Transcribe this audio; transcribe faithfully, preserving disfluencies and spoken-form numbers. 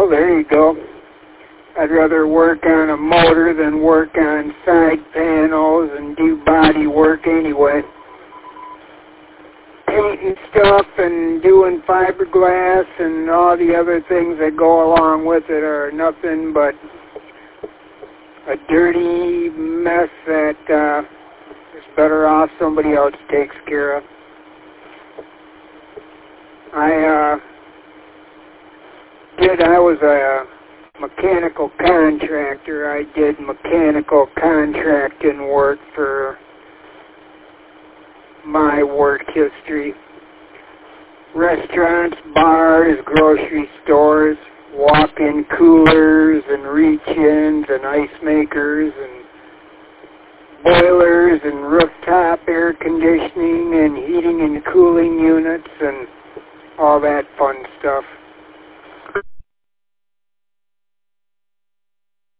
Well, there you go. I'd rather work on a motor than work on side panels and do body work anyway. Painting stuff and doing fiberglass and all the other things that go along with it are nothing but a dirty mess that uh, is better off somebody else takes care of. I uh, did, I was a mechanical contractor. I did mechanical contracting work for my work history. Restaurants, bars, grocery stores, walk-in coolers and reach-ins and ice makers and boilers and rooftop air conditioning and heating and cooling units and all that fun stuff.